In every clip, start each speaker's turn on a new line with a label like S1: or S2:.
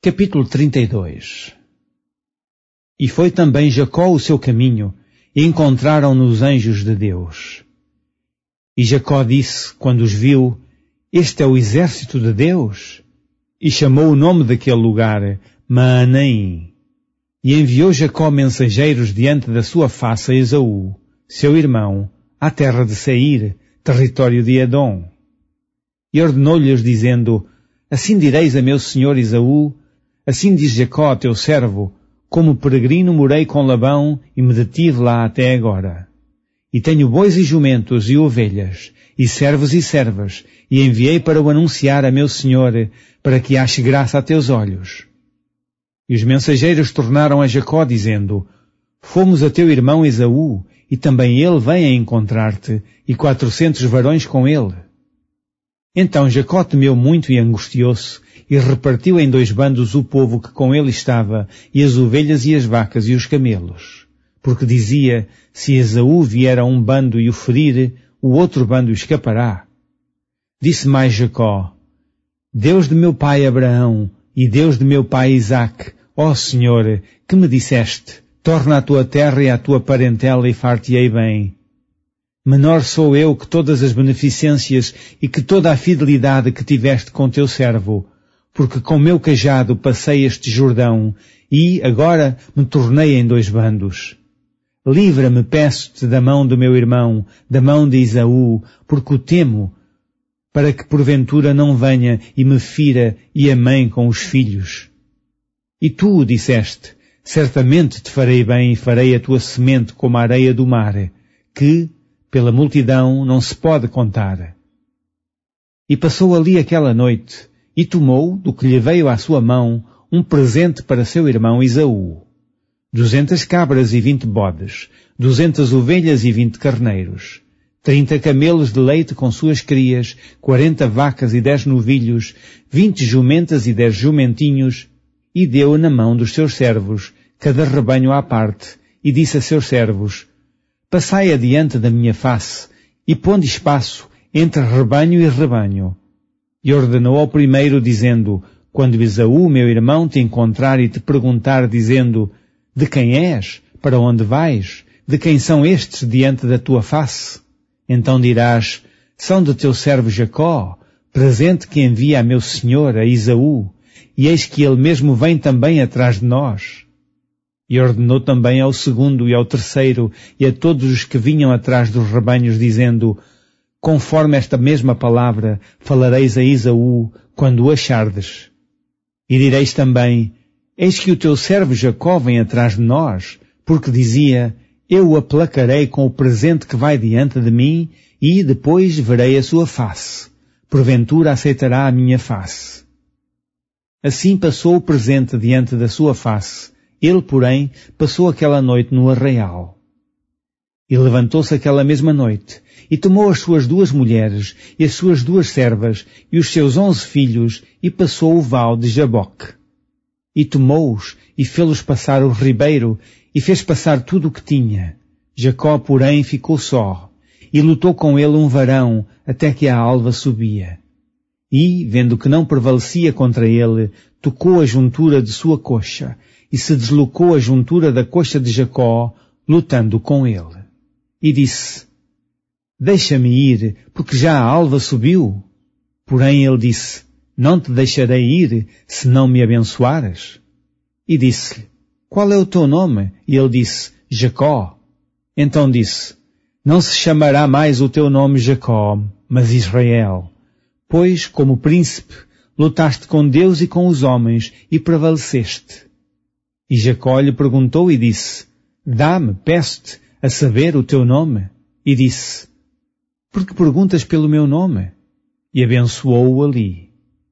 S1: Capítulo 32. E foi também Jacó o seu caminho, e encontraram-no os anjos de Deus. E Jacó disse, quando os viu, este é o exército de Deus? E chamou o nome daquele lugar Maanaim. E enviou Jacó mensageiros diante da sua face a Esaú, seu irmão, à terra de Seir, território de Edom. E ordenou-lhes, dizendo, assim direis a meu senhor Esaú, assim diz Jacó, teu servo, como peregrino morei com Labão e me detive lá até agora. E tenho bois e jumentos e ovelhas, e servos e servas, e enviei para o anunciar a meu senhor, para que ache graça a teus olhos. E os mensageiros tornaram a Jacó, dizendo, fomos a teu irmão Esaú, e também ele vem a encontrar-te, e 400 varões com ele. Então Jacó temeu muito e angustiou-se, e repartiu em 2 bandos o povo que com ele estava, e as ovelhas e as vacas e os camelos. Porque dizia, se Esaú vier a um bando e o ferir, o outro bando escapará. Disse mais Jacó, Deus de meu pai Abraão, e Deus de meu pai Isaque, ó Senhor, que me disseste, torna a tua terra e a tua parentela e far-te-ei bem. Menor sou eu que todas as beneficências e que toda a fidelidade que tiveste com teu servo, porque com meu cajado passei este Jordão, e, agora, me tornei em 2 bandos. Livra-me, peço-te, da mão do meu irmão, da mão de Esaú, porque o temo, para que porventura não venha e me fira e a mãe com os filhos. E tu disseste, certamente te farei bem e farei a tua semente como a areia do mar, que, pela multidão, não se pode contar. E passou ali aquela noite, e tomou, do que lhe veio à sua mão, um presente para seu irmão Esaú. 200 cabras e 20 bodes, 200 ovelhas e 20 carneiros, 30 camelos de leite com suas crias, 40 vacas e 10 novilhos, 20 jumentas e 10 jumentinhos, e deu na mão dos seus servos, cada rebanho à parte, e disse a seus servos, passai adiante da minha face, e ponde espaço entre rebanho e rebanho. E ordenou ao primeiro, dizendo, quando Esaú, meu irmão, te encontrar e te perguntar, dizendo, de quem és? Para onde vais? De quem são estes diante da tua face? Então dirás, são de teu servo Jacó, presente que envia a meu senhor, a Esaú, e eis que ele mesmo vem também atrás de nós. E ordenou também ao segundo e ao terceiro, e a todos os que vinham atrás dos rebanhos, dizendo, conforme esta mesma palavra, falareis a Esaú, quando o achardes. E direis também, eis que o teu servo Jacó vem atrás de nós, porque dizia, eu o aplacarei com o presente que vai diante de mim, e depois verei a sua face. Porventura aceitará a minha face. Assim passou o presente diante da sua face. Ele, porém, passou aquela noite no arraial. E levantou-se aquela mesma noite, e tomou as suas 2 mulheres, e as suas 2 servas, e os seus 11 filhos, e passou o val de Jaboque. E tomou-os, e fê-los passar o ribeiro, e fez passar tudo o que tinha. Jacó, porém, ficou só, e lutou com ele um varão, até que a alva subia. E, vendo que não prevalecia contra ele, tocou a juntura de sua coxa, e se deslocou a juntura da coxa de Jacó, lutando com ele. E disse, deixa-me ir, porque já a alva subiu. Porém ele disse, não te deixarei ir, se não me abençoares. E disse-lhe, qual é o teu nome? E ele disse, Jacó. Então disse, não se chamará mais o teu nome Jacó, mas Israel. Pois, como príncipe, lutaste com Deus e com os homens, e prevaleceste. E Jacó lhe perguntou e disse, dá-me, peço-te, a saber o teu nome? E disse, por que perguntas pelo meu nome? E abençoou-o ali.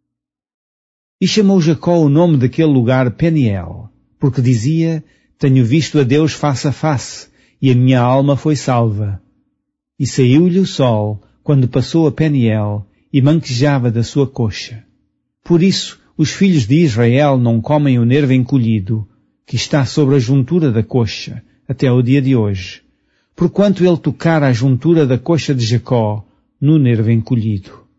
S1: E chamou Jacó o nome daquele lugar Peniel, porque dizia, tenho visto a Deus face a face, e a minha alma foi salva. E saiu-lhe o sol, quando passou a Peniel, e manquejava da sua coxa. Por isso, os filhos de Israel não comem o nervo encolhido, que está sobre a juntura da coxa, até o dia de hoje, porquanto ele tocara a juntura da coxa de Jacó no nervo encolhido.